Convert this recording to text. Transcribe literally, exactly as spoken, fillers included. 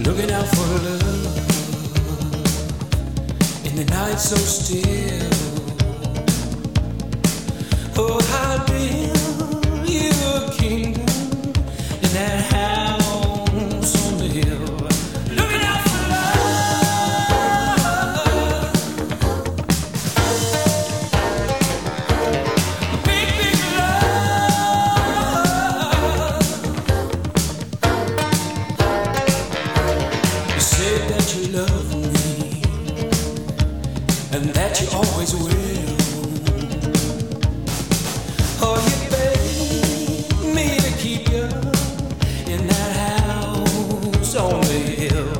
Looking out for love in the night so still. Oh, I'll build you a kingdom in that house on the hill. Looking out for love, big, big love. You say that you love me and that you always will. Oh, you beg me to keep you in that house on the hill.